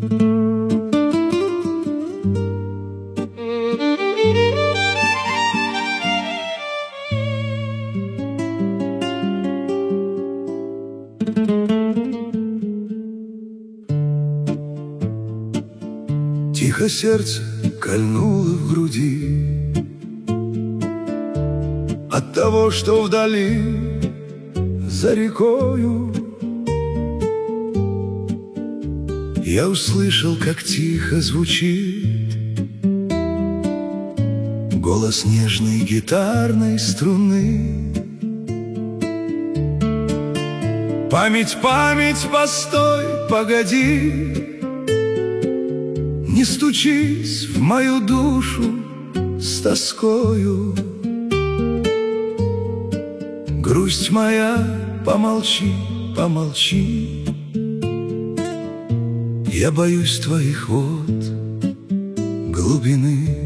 Тихо сердце кольнуло в груди от того, что вдали за рекою я услышал, как тихо звучит голос нежной гитарной струны. Память, память, постой, погоди, не стучись в мою душу с тоскою. Грусть моя, помолчи, помолчи, я боюсь твоих вод глубины.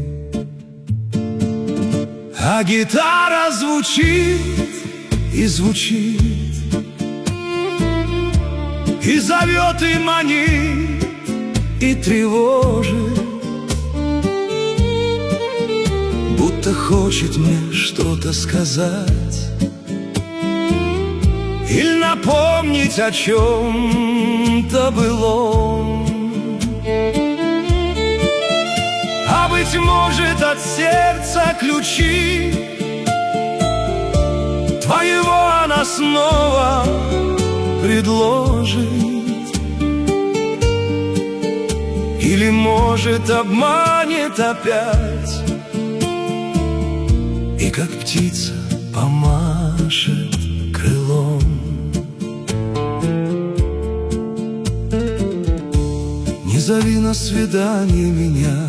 А гитара звучит и звучит, и зовет, и манит, и тревожит, будто хочет мне что-то сказать или напомнить о чем-то былом. А быть может, от сердца ключи твоего она снова предложит. Или, может, обманет опять и как птица помашет крылом. Не зови на свидание меня,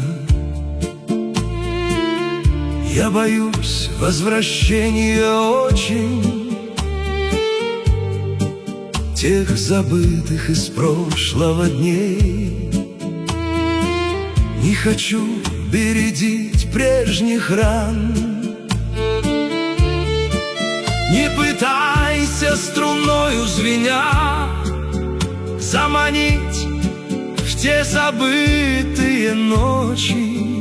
я боюсь возвращения очень тех забытых из прошлого дней. Не хочу бередить прежних ран. Не пытайся струною звеня заманить в те забытые ночи,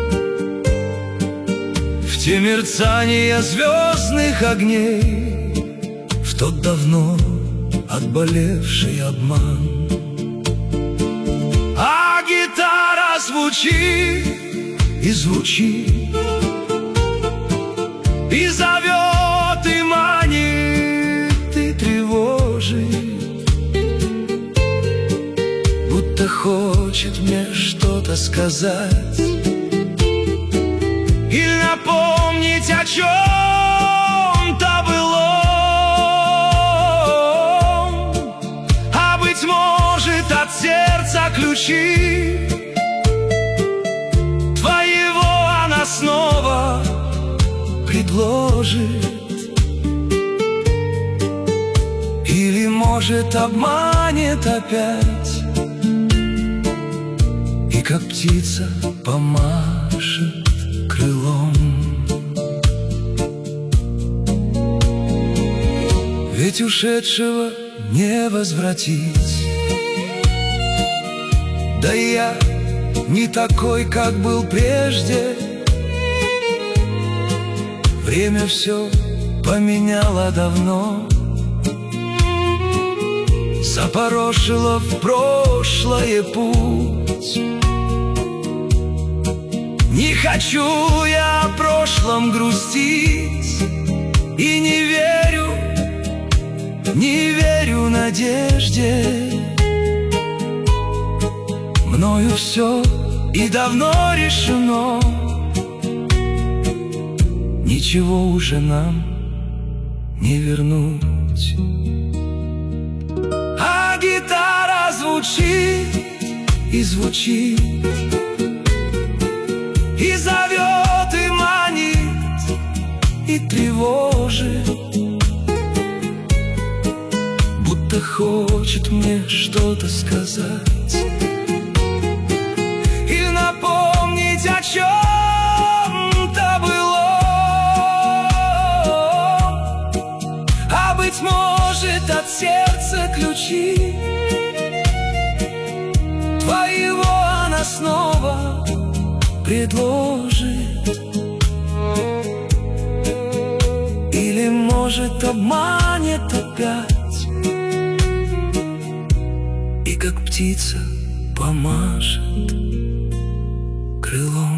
в те мерцания звездных огней, в тот давно отболевший обман. А гитара звучит и звучит, и зовет, и манит, и тревожит, будто хочет мне что-то сказать или напомнить о чем-то былом. А быть может, от сердца ключи твоего она снова предложит. Или, может, обманет опять и как птица помашет крылом. Ведь ушедшего не возвратить, да и я не такой, как был прежде. Время все поменяло давно, запорошило в прошлое путь. Не хочу я о прошлом грустить и не верю надежде. Мною все и давно решено, ничего уже нам не вернуть. А гитара звучит и звучит, и зовет, и манит, и тревожит, будто хочет мне что-то сказать или напомнить о чем-то было. А быть может, от сердца ключи своего она снова предложит. Или, может, обманет опять и как птица помашет крылом.